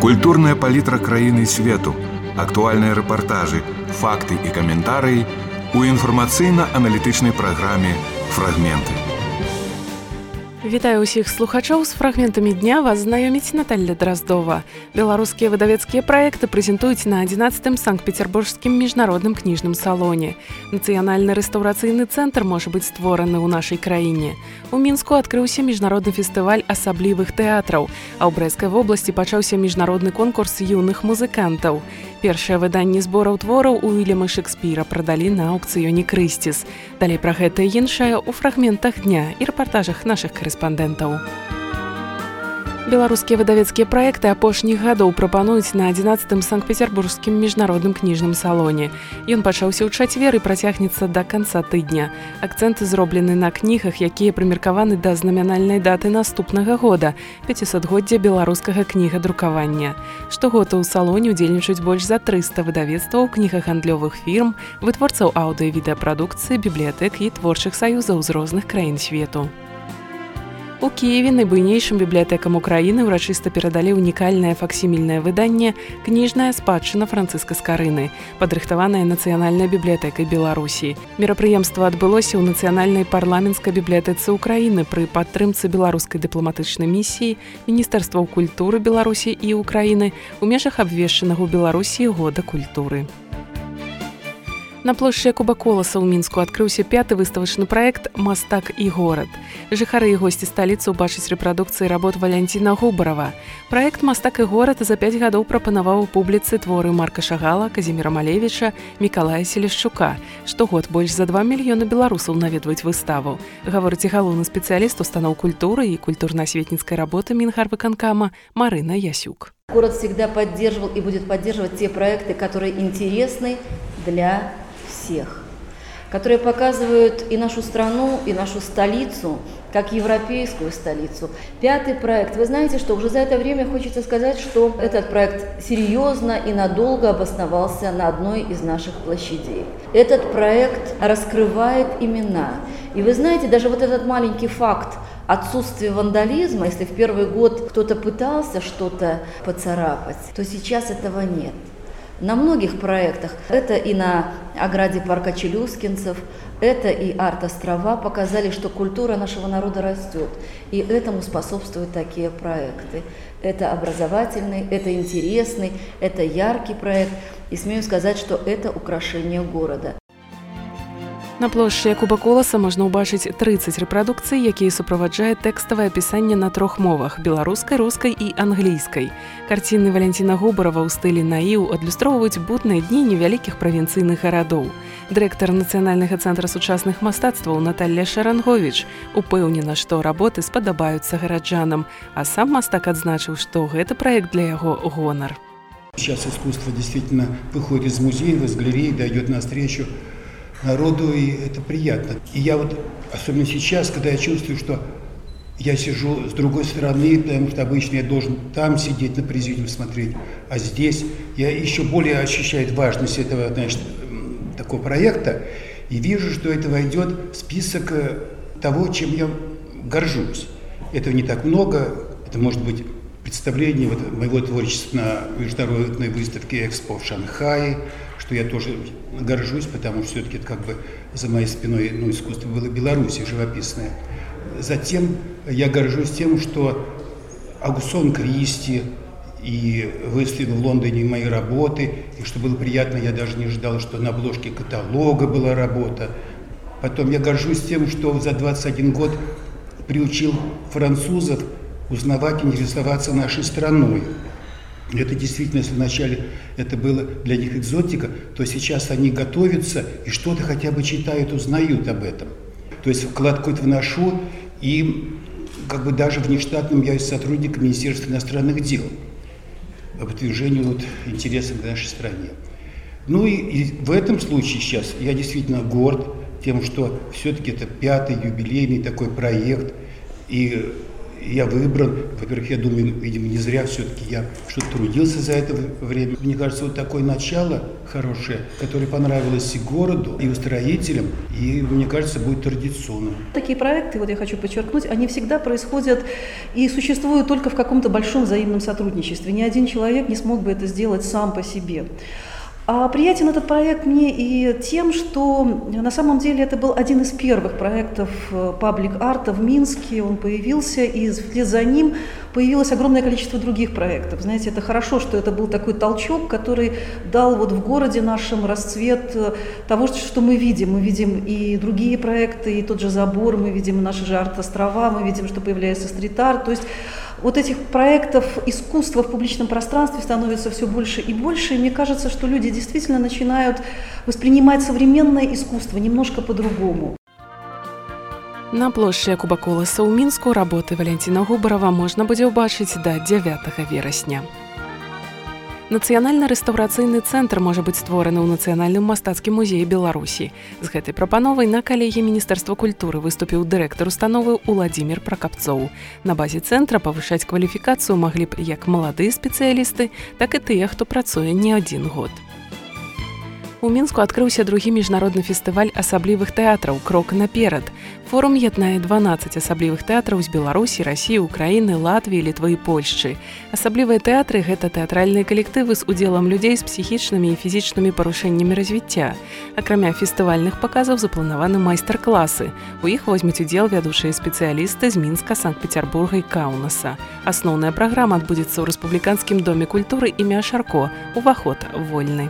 Культурная палітра краіны і свету, актуальныя рэпартажы, факты і каментарыі у інфармацыйна-аналітычнай праграме «Фрагменты». Вітаю ўсіх слухачоў, з фрагментамі дня вас знаёміць Наталья Дроздова. Беларускія выдавецкія праекты прэзентуюць на 11-м Санкт-Петербургскім міжнародным кніжным салоне. Нацыянальны рэстаўрацыйны цэнтр можа быць створаны ў нашай краіне. У Мінску адкрыўся міжнародны фестываль асаблівых тэатраў, а ў Брэсцкай вобласці пачаўся міжнародны конкурс юных музыкантаў. Першае выданне збораў твораў Уільяма Шекспіра прадалі на аўкцыёне Крысціс. Далей пра гэта і іншае ў фрагментах дня і рэпартажах нашых корэспандэнтаў. Беларускія выдавецкія праекты апошніх гадоў прапануюць на 11-м Санкт-Петербургскім міжнародным кніжным салоне. Ён пачаўся ў чацвер і працягнецца да канца тыдня. Акцэнты зроблены на кнігах, якія прымеркаваны да знамянальнай даты наступнага года – 500-годдзя беларускага кнігадрукавання. Штогод у салоне ўдзельнічаюць больш за 300 выдавецтваў, кнігагандлёвых фірм, вытворцаў аўдыё- і відэапрадукцыі, бібліятэк і творчых саюзаў з розных краін свету. У Киеве найбуйнейшым бібліятэкам Украіны ўрачыста перадалі ўнікальнае факсімільнае выданне «Кніжная спадчына Францыска Скарыны», падрыхтаванае Нацыянальнай бібліятэкай Беларусі. Мерапрыемства адбылося ў Нацыянальнай парламенцкай бібліятэцы Украіны пры падтрымцы беларускай дыпламатычнай місіі, Міністэрстваў культуры Беларусі і Украіны ў межах абвешчанага ў Беларусі года культуры. На плошчы Якуба Коласа ў Мінску адкрыўся 5-ы выставачны праект «Мастак і горад». Жыхары і госці сталіцы ўбачаць рэпрадукцыі работ Валянціна Губарава. Праект «Мастак і горад» за 5 гадоў прапанаваў у публіцы творы Марка Шагала, Казіміра Малевіча, Мікалая Селішчука. Штогод больш за 2 мільёны беларусаў наведваюць выставу, гаворыць і галоўны спецыяліст устаноў культуры і культурна-асветніцкай работы Мінгарвыканкама Марына Ясюк. Город всегда поддерживал и будет поддерживать те проекты, которые интересны для всех, которые показывают и нашу страну, и нашу столицу, как европейскую столицу. 5-й проект. Вы знаете, что уже за это время хочется сказать, что этот проект серьезно и надолго обосновался на одной из наших площадей. Этот проект раскрывает имена. И вы знаете, даже вот этот маленький факт отсутствия вандализма, если в первый год кто-то пытался что-то поцарапать, то сейчас этого нет. На многих проектах, это и на ограде парка Челюскинцев, это и арт-острова показали, что культура нашего народа растет. И этому способствуют такие проекты. Это образовательный, это интересный, это яркий проект. И смею сказать, что это украшение города. На плошчы Якуба Коласа можна ўбачыць 30 рэпрадукцый, якія суправаджае тэкставае апісанне на 3 мовах – беларускай, рускай і англійскай. Карціны Валянціна Губарава ў стылі наіў адлюстроўваюць будныя дні невялікіх правінцыйных гарадоў. Дырэктар Нацыянальнага цэнтра сучасных мастацтваў Наталья Шаранговіч упэўнена, што работы спадабаюцца гараджанам, а сам мастак адзначыў, што гэты праект для яго гонар. Сейчас искусство действительно выходит из музеев, из галерей, дает навстречу народу, и это приятно. И я вот, особенно сейчас, когда я чувствую, что я сижу с другой стороны, потому что обычно я должен там сидеть, на президиуме смотреть, а здесь я еще более ощущаю важность этого, значит, такого проекта, и вижу, что это войдет в список того, чем я горжусь. Этого не так много, это может быть представление моего творчества на международной выставке «Экспо» в Шанхае, что я тоже горжусь, потому что все-таки это как бы за моей спиной искусство было Беларуси живописное. Затем я горжусь тем, что Агусон Кристи и выставил в Лондоне мои работы, и что было приятно, я даже не ожидал, что на обложке каталога была работа. Потом я горжусь тем, что за 21 год приучил французов узнавать, интересоваться нашей страной. Это действительно, если вначале это было для них экзотика, то сейчас они готовятся и что-то хотя бы читают, узнают об этом. То есть вклад какой-то вношу, и как бы даже внештатным я сотрудник Министерства иностранных дел по продвижению вот интересов к нашей стране. Ну и в этом случае сейчас я действительно горд тем, что все-таки это 5-й юбилейный такой проект, и я выбран. Во-первых, я думаю, видимо, не зря все-таки я что-то трудился за это время. Мне кажется, вот такое начало хорошее, которое понравилось и городу, и устроителям, и, мне кажется, будет традиционным. Такие проекты, вот я хочу подчеркнуть, они всегда происходят и существуют только в каком-то большом взаимном сотрудничестве. Ни один человек не смог бы это сделать сам по себе. А приятен этот проект мне и тем, что на самом деле это был один из первых проектов паблик-арта в Минске. Он появился, и вслед за ним появилось огромное количество других проектов. Знаете, это хорошо, что это был такой толчок, который дал вот в городе нашем расцвет того, что мы видим. Мы видим и другие проекты, и тот же забор, мы видим наши же арт-острова, мы видим, что появляется стрит-арт. То есть вот этих проектов искусства в публичном пространстве становится все больше и больше, и мне кажется, что люди действительно начинают воспринимать современное искусство немножко по-другому. На плошчы Якуба Коласа ў Мінску работы Валянціна Губарава можна будзе ўбачыць да 9 верасня. Нацыянальны рэстаўрацыйны цэнтр можа быць створаны ў Нацыянальным мастацкім музеі Беларусі. З гэтай прапановай на калегіі Міністэрства культуры выступіў дырэктар установы Уладзімір Пракапцоў. На базе цэнтра павышаць кваліфікацыю маглі б як маладыя спецыялісты, так і тыя, хто працуе не адзін год. У Мінску адкрыўся другі міжнародны фестываль асаблівых тэатраў «Крок наперад». Форум яднае 12 асаблівых тэатраў з Беларусі, Расіі, Украіны, Латвіі, Літвы і Польшчы. Асаблівыя тэатры – гэта тэатральныя калектывы з удзелам людзей з псіхічнымі і фізічнымі парушэннямі развіцця. Акрамя фестывальных паказаў запланаваны майстар-класы. У іх возьмуць удзел вядучыя спецыялісты з Мінска, Санкт-Петербурга і Каўнаса. Асноўная праграма адбудзецца ў Рэспубліканскім доме культуры імя Шарко. Уваход вольны.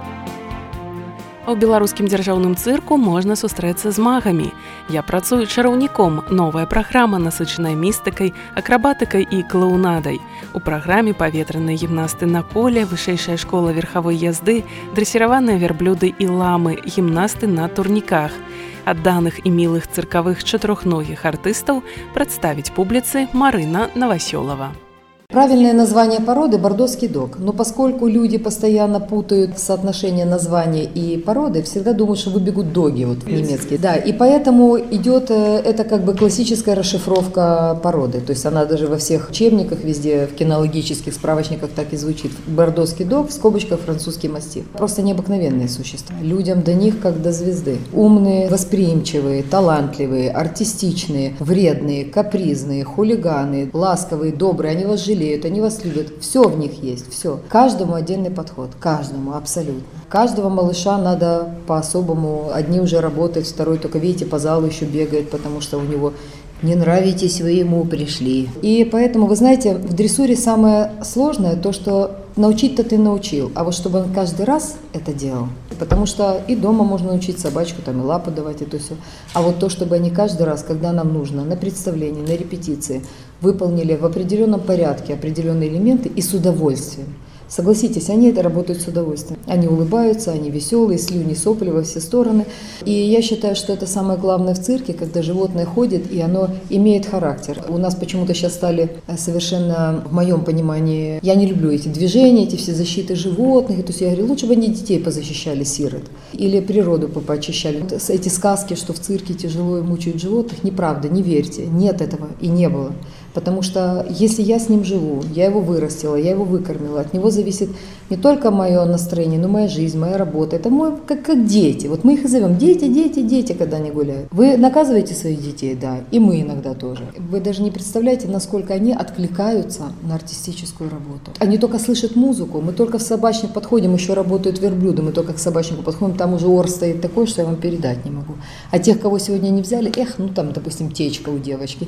У беларускім дзяржаўным цырку можна сустрэцца з магамі. Я працую чараўніком. Новая праграма, насычаная містыкай, акрабатыкай і клоунадай. У праграме паветраныя гімнасты на коле, вышэйшая школа верхавой язды, дрэсіраваныя вярблюды і ламы, гімнасты на турніках. Адданых і мілых цыркавых чатырохногіх артыстаў прадставіць публіцы Марына Новасёлова. Правильное название породы – бордоский дог. Но поскольку люди постоянно путают соотношение названия и породы, всегда думают, что выбегут доги вот, немецкие. Да, и поэтому идет это как бы классическая расшифровка породы. То есть она даже во всех учебниках, везде в кинологических справочниках так и звучит. Бордоский дог, в скобочках французский мастиф. Просто необыкновенные существа. Людям до них как до звезды. Умные, восприимчивые, талантливые, артистичные, вредные, капризные, хулиганы, ласковые, добрые. Они вас жалеют. Они вас любят. Все в них есть, все. Каждому отдельный подход, каждому, абсолютно. Каждого малыша надо по-особому. Одни уже работают, второй только, видите, по залу еще бегает, потому что у него «не нравитесь, вы ему пришли». И поэтому, вы знаете, в дрессуре самое сложное то, что научить-то ты научил, а вот чтобы он каждый раз это делал. Потому что и дома можно научить собачку, там и лапу давать, и то все. А вот то, чтобы они каждый раз, когда нам нужно, на представлении, на репетиции, выполнили в определенном порядке определенные элементы и с удовольствием. Согласитесь, они это работают с удовольствием. Они улыбаются, они веселые, слюни, сопли во все стороны. И я считаю, что это самое главное в цирке, когда животное ходит, и оно имеет характер. У нас почему-то сейчас стали совершенно, в моем понимании, я не люблю эти движения, эти все защиты животных. То есть я говорю, лучше бы они детей позащищали, сирот. Или природу поочищали. Эти сказки, что в цирке тяжело и мучают животных, неправда, не верьте. Нет этого и не было. Потому что если я с ним живу, я его вырастила, я его выкормила, от него зависит не только мое настроение, но и моя жизнь, моя работа. Это мой, как дети. Вот мы их и зовем дети, дети, дети, когда они гуляют. Вы наказываете своих детей, да, и мы иногда тоже. Вы даже не представляете, насколько они откликаются на артистическую работу. Они только слышат музыку, мы только в собачник подходим, еще работают верблюды, мы только к собачнику подходим, там уже ор стоит такой, что я вам передать не могу. А тех, кого сегодня не взяли, ну там, допустим, течка у девочки.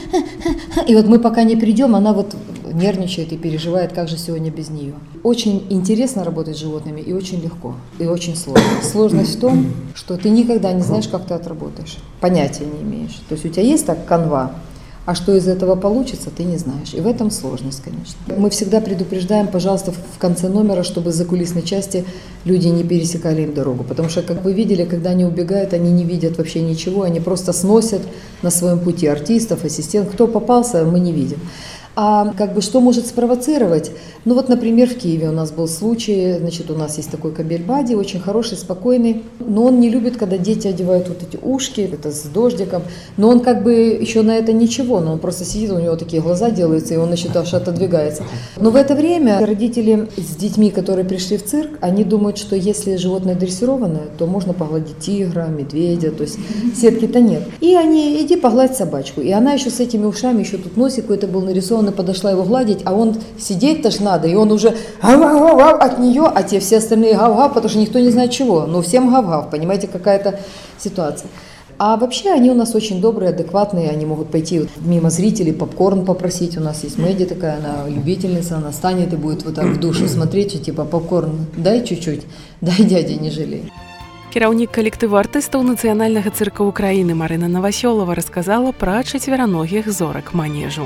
И вот мы пока не придем, она вот нервничает и переживает, как же сегодня без нее. Очень интересно работать с животными и очень легко, и очень сложно. Сложность в том, что ты никогда не знаешь, как ты отработаешь, понятия не имеешь. То есть у тебя есть так канва, а что из этого получится, ты не знаешь. И в этом сложность, конечно. Мы всегда предупреждаем, пожалуйста, в конце номера, чтобы за кулисной части люди не пересекали им дорогу. Потому что, как вы видели, когда они убегают, они не видят вообще ничего, они просто сносят на своем пути артистов, ассистентов. Кто попался, мы не видим. А как бы что может спровоцировать? Ну вот, например, в Киеве у нас был случай, значит, у нас есть такой кабель-бади, очень хороший, спокойный, но он не любит, когда дети одевают вот эти ушки, это с дождиком, но он как бы еще на это ничего, но он просто сидит, у него такие глаза делаются, и он, значит, аж отодвигается. Но в это время родители с детьми, которые пришли в цирк, они думают, что если животное дрессированное, то можно погладить тигра, медведя, то есть сетки-то нет. И они, иди погладь собачку. И она еще с этими ушами, еще тут носик какой-то был нарисован, и подошла его гладить, а он сидеть-то ж надо, и он уже гав-гав-гав от нее, а те все остальные гав-гав, потому что никто не знает чего, но всем гав-гав, понимаете, какая-то ситуация. А вообще они у нас очень добрые, адекватные, они могут пойти вот мимо зрителей, попкорн попросить, у нас есть Мэдди такая, она любительница, она станет и будет вот так в душу смотреть, и типа попкорн дай чуть-чуть, дай дядя, не жалей. Кіраўнік калектыву артыстаў нацыянальнага цырка ўкраіны Марына Навасёлава расказала пра чацвераногіх зорак манежу.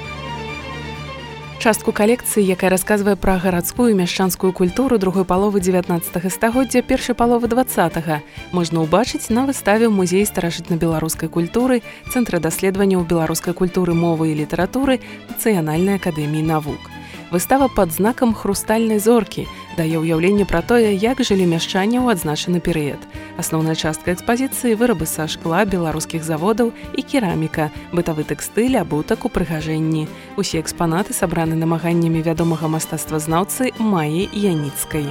Частку калекцыі, якая расказвае пра гарадскую і мяшчанскую культуру другой паловы 19 стагоддзя, першай паловы 20-га, можна ўбачыць на выставе ў музеі старажытна-беларускай культуры, Цэнтра даследаванняў беларускай культуры, мовы і літаратуры Нацыянальнай акадэміі навук. Выстава пад знакам хрустальнай зоркі дае ўяўленне пра тое, як жылі мяшчане ў адзначаны перыяд. Асноўная частка экспазіцыі – вырабы са шкла, беларускіх заводаў і кераміка, бытавы тэкстыль, абутак, упрыгажэнні. Усе экспанаты сабраны намаганнямі вядомага мастацтвазнаўцы Майі Яніцкай.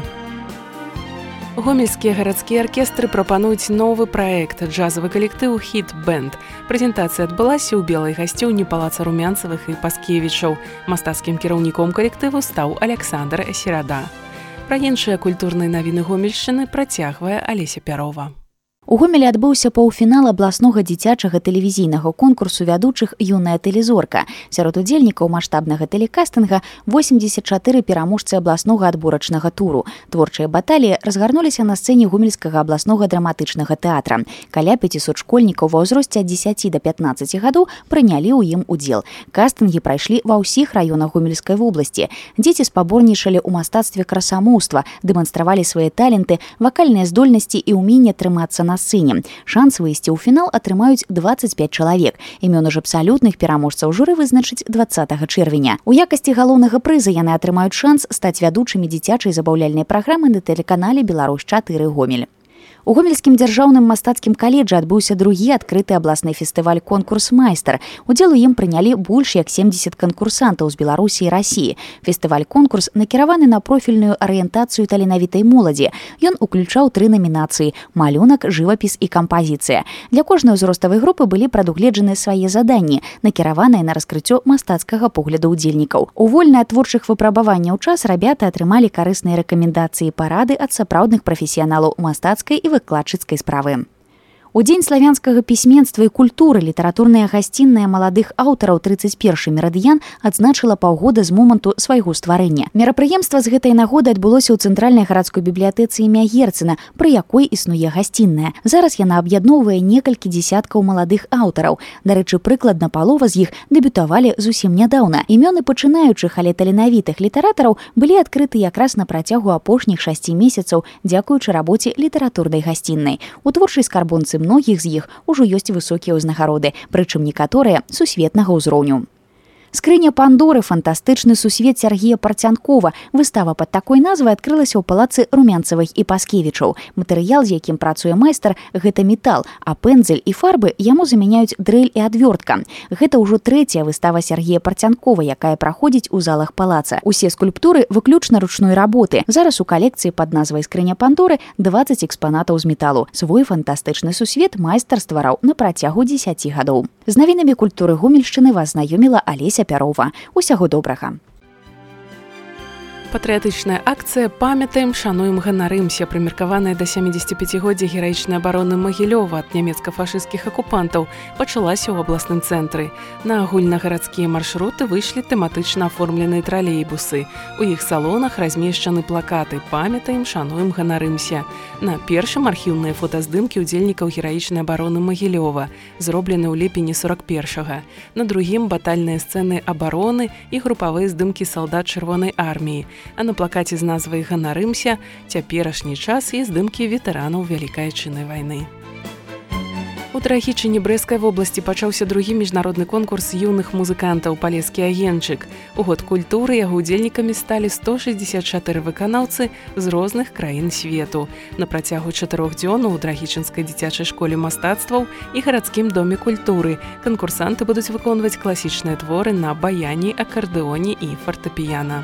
Гомельскія гарадскія аркестры прапануюць новы праект джазавы калектыў «Хіт-бэнд». Прэзентацыя адбылася ў белай гасцёўні палаца Румянцавых і Паскевічаў. Мастацкім кіраўніком калектыву стаў Александр Серада. Пра іншыя культурныя навіны Гомельшчыны працягвае Алеся Пярова. У Гомелі адбыўся паўфінал абласнога дзіцячага тэлевізійнага конкурсу вядучых «Юная тэлезорка». Сярод удзельнікаў маштабнага тэлікастынга 84 пераможцы абласнога адборачнага туру. Творчыя баталіі разгарнуліся на сцэне Гомельскага абласнога драматычнага тэатра. Каля 500 школьнікаў ва ўзросце ад 10 да 15 гадоў прынялі ў ім удзел. Кастынгі прайшлі ва ўсіх раёнах Гомельскай вобласці. Дзеці спаборнічалі ў мастацтве красамоўства, дэманстравалі свае таленты, вакальныя здольнасці і ўменне трымацца на сцэне. Шанс выйсці ў фінал атрымаюць 25 чалавек. Імёны ж абсалютных пераможцаў журы вызначыць 20 чэрвеня. У якасці галоўнага прыза яны атрымаюць шанс стаць вядучымі дзіцячай забаўляльнай праграмы на тэлеканале «Беларусь-4 Гомель». У Гомельскім дзяржаўным мастацкім каледжы адбыўся другі адкрыты абласны фестываль «Конкурс майстар». Удзел у ім прынялі больш як 70 канкурсантаў з Беларусі і Расіі. Фестываль-конкурс накіраваны на профільную арыентацыю таленавітай моладзі. Ён уключаў 3 намінацыі – малюнак, жывапіс і кампазіцыя. Для кожнай узроставай групы былі прадугледжаны свае заданні, накіраваныя на раскрыццё мастацкага погляду ўдзельнікаў. У вольны ад творчых выпрабаванняў час рабята атрымалі карысныя рэкамендацыі і парады ад сапраўдных прафесіяналаў мастацкай і выкладчыцкай справы. У дзень славянскага пісьменства і культуры літаратурная гасцінная маладых аўтараў 31 мерыдыян адзначыла паўгода з моманту свайго стварэння. Мерапрыемства з гэтай нагоды адбылося ў цэнтральнай гарадской бібліятэцы імя Герцена, пры якой існуе гасцінная. Зараз яна аб'ядноўвае некалькі дзесяткаў маладых аўтараў. Дарэчы, прыкладна палова з іх дэбютавалі зусім нядаўна. Імёны пачынаючых, але таленавітых літаратараў былі адкрыты якраз на працягу апошніх 6 месяцаў, дзякуючы рабоце літаратурнай гасціннай. У творчай скарбонцы многіх з іх ужо ёсць высокія ўзнагароды, прычым некаторыя сусветнага ўзроўню. Скрыня Пандоры, фантастычны сусвет Сергея Парцянкова. Выстава пад такой назвай адкрылася ў палацы Румянцавых і Паскевічаў. Матэрыял, з якім працуе майстар, гэта метал, а пэндзель і фарбы яму замяняюць дрэль і адвёртка. Гэта ўжо 3-я выстава Сергея Парцянкова, якая праходзіць у залах палаца. Усе скульптуры выключна ручной работы. Зараз у калекцыі пад назвай «Скрыня Пандоры» 20 экспанатаў з металу. Свой фантастычны сусвет майстар ствараў на працягу 10 гадоў. З навінамі культуры Гомельшчыны вас знаёміла Алеся Пярова. Усяго добрага. Патрыятычная акцыя «Памятаем, шануем, ганарымся», прымеркаваная да 75-годдзя гераічнай абароны Магілёва ад нямецка-фашысцкіх акупантаў, пачалася ў абласным цэнтры. На агульнагарадскія маршруты выйшлі тэматычна аформленыя тралейбусы. У іх салонах размешчаны плакаты «Памятаем, шануем, ганарымся». На першым архіўныя фотаздымкі ўдзельнікаў гераічнай абароны Магілёва, зроблены ў ліпені 41-га. На другім батальныя сцэны абароны і групавыя здымкі салдат Чырвонай арміі. А на плакаце з назвай «Ганарымся» цяперашні час і здымкі ветэранаў Вялікай Адчыннай вайны. У У Драгічыне Брэскай вобласці пачаўся другі міжнародны конкурс юных музыкантаў «Палескі агеньчык». У год культуры яго удзельнікамі сталі 164 выканаўцы з розных краін свету. На працягу 4 дзён у Драгічынскай дзіцячай школе мастацтваў і гарадскім доме культуры канкурсанты будуць выконваць класічныя творы на баяне, акардэоне і фартэпіяна.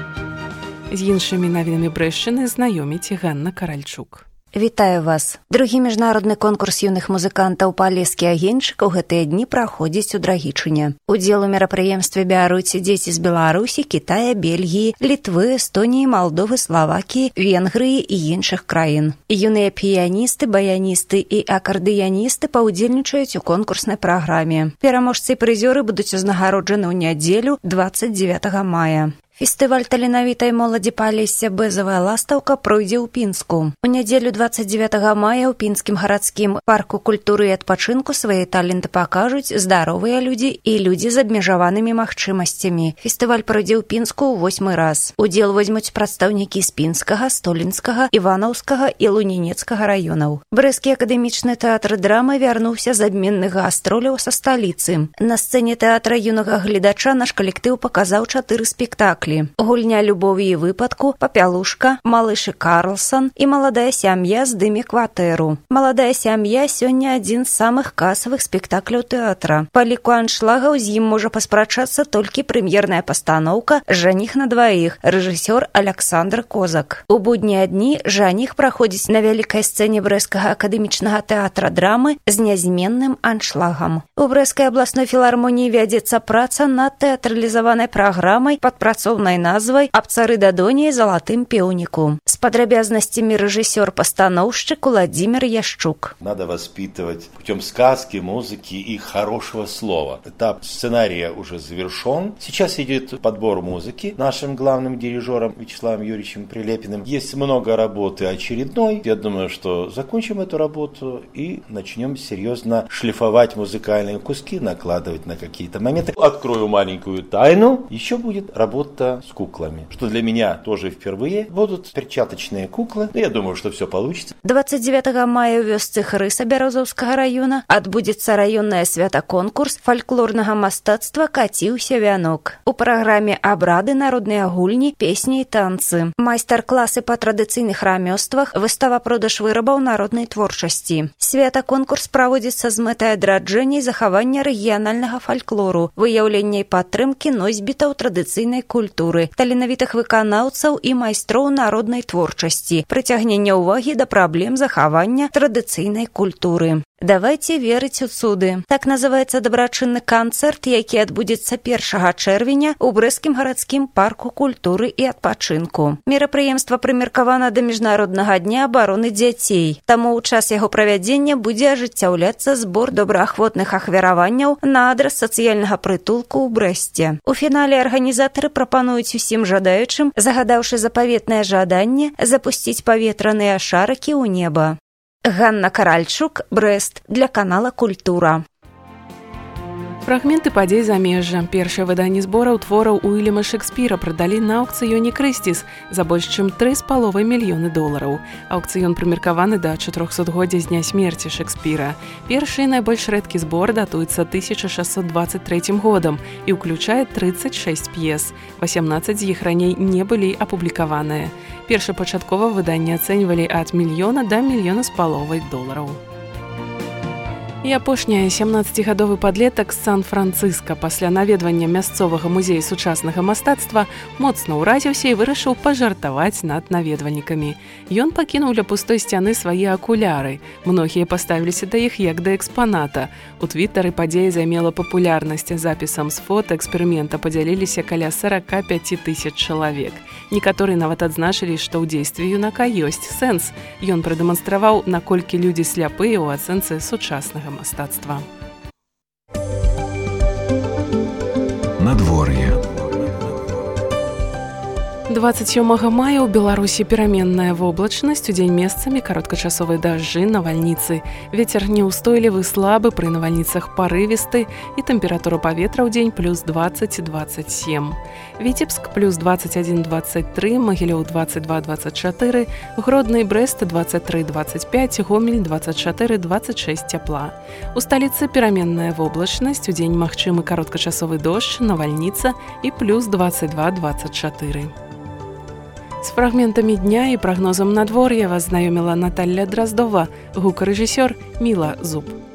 З іншымі навінамі Брэшчыны знаёміць Ганна Каральчук. Вітаю вас. Другі міжнародны конкурс юных музыкантаў «Палескі агеньчык» у гэтыя дні праходзіць у Драгічыне. Удзел у мерапрыемстве бяруць дзеці з Беларусі, Кітая, Бельгіі, Літвы, Эстоніі, Малдовы, Славакіі, Венгрыі і іншых краін. Юныя піяністы, баяністы і акардэяністы паўдзельнічаюць у конкурснай праграме. Пераможцы і прызёры будуць узнагароджаны ў нядзелю 29 мая. Фестываль таленавітай моладзі Палесся «Бэзавая ластаўка» пройдзе ў Пінску. У нядзелю 29 мая ў Пінскім гарадскім парку культуры і адпачынку свае таленты пакажуць здаровыя людзі і людзі з абмежаванымі магчымасцямі. Фестываль пройдзе ў Пінску ў 8-й раз. Удзел возьмуць прадстаўнікі з Пінскага, Столінскага, Іванаўскага і Лунінецкага раёнаў. Брэсцкі акадэмічны тэатр драмы вярнуўся з абменных гастроляў са сталіцы. На сцэне тэатра юнага гледача наш калектыў паказаў 4 спектаклі. Гульня любові і выпадку, Папялушка, Малыш і Карлсон і Маладая сям'я здыме кватэру. Маладая сям'я сёння адзін з самых касавых спектакляў тэатра. Па ліку аншлагаў з ім можа паспрачацца толькі прэм'ерная пастаноўка «Жаніх на дваіх», рэжысёр Аляксандр Козак. У буднія дні «Жаніх» праходзіць на вялікай сцэне Брэскага акадэмічнага тэатра драмы з нязменным аншлагам. У Брэскай абласной філармоніі вядзецца праца над тэатралізаванай праграмай пад працоўнай назвай «Аб цары Дадоне і залатым пеўніку». С подробязностями режиссер-постановщик Владимир Яшчук. Надо воспитывать путем сказки, музыки и хорошего слова. Этап сценария уже завершен. Сейчас идет подбор музыки нашим главным дирижером Вячеславом Юрьевичем Прилепиным. Есть много работы очередной. Я думаю, что закончим эту работу и начнем серьезно шлифовать музыкальные куски, накладывать на какие-то моменты. Открою маленькую тайну. Еще будет работа с куклами, что для меня тоже впервые. Будут перчаточные куклы. Я думаю, что все получится. 29 мая ў вёсцы Хрыса Бярозаўскага района адбудзецца раённая свята-конкурс фальклорнага мастацтва «Каціўся вянок». У праграме абрады, народныя гульні, песні і танцы. Майстар-класы па традыцыйных рамёствах, выстава-продаж вырабаў народнай творчасці. Свята-конкурс праводзіцца з мэтай адраджэння і захавання рэгіянальнага фальклору, выяўлення і падтрымкі носьбітаў традыцыйнай культуры, таленавітых выканаўцаў і майстроў народнай творчасці, прыцягнення ўвагі да праблем захавання традыцыйнай культуры. Давайте верыць у цуды. Так называецца дабрачынны канцэрт, які адбудзецца 1 чэрвеня ў Брэскім гарадскім парку культуры і адпачынку. Мерапрыемства прымеркавана да міжнароднага дня абароны дзяцей. Таму ў час яго правядзення будзе ажыццяўляцца збор добраахвотных ахвяраванняў на адрас сацыяльнага прытулку ў Брэсце. У фінале арганізатары прапануюць усім жадаючым, загадаўшы запаветнае жаданне, запусціць паветраныя шарыкі ў неба. Ганна Каральчук, Брэст, для канала «Культура». Фрагменты падзей замежжа. Першае выданне збораў твораў Уільяма Шекспіра прадалі на аўкцыёне «Крысціс» за больш чым $3,5 мільёны. Аўкцыён прымеркаваны да 400-годдзя з дня смерці Шекспіра. Першы і найбольш рэдкі збор датуецца 1623 годам і ўключае 36 п'ес. 18 з іх раней не былі апублікаваныя. Першапачаткова выданне ацэньвалі ад $1 до $1,5 мільёна. І апошняе 17-гадовы падлетак з Сан-Францыска пасля наведвання мясцовага музея сучаснага мастацтва моцна ўразіўся і вырашыў пажартаваць над наведвальнікамі. Ён пакінуў ля пустой сцяны свае акуляры. Многія паставіліся да іх як да экспаната. У твітары падзея займела папулярнасць. Запісам з фота эксперымента падзяліліся каля 45 000 чалавек. Некаторыя нават адзначылі, што ў дзействе юнака ёсць сэнс. Ён прадэманстраваў, наколькі людзі сляпыя ў ацэнцы сучаснага мастацтва. Надвор'е. 27 мая ў Беларусі пераменная воблачнасць, удзень месцамі кароткачасовыя дажджы, навальніцы. Вецер неўстойлівы, слабы, пры навальніцах парывісты і тэмпература паветра ў дзень плюс 20-27. Віцебск плюс 21-23, Магілёў 22-24, Гродны і Брэст 23-25, Гомель 24-26 цяпла. У сталіцы пераменная воблачнасць, удзень магчымы кароткачасовы дождж, навальніца і плюс 22-24. З фрагментамі дня і прагнозам надвор'я вас знаёміла Наталля Драздова, гукарэжысёр Міла Зуб.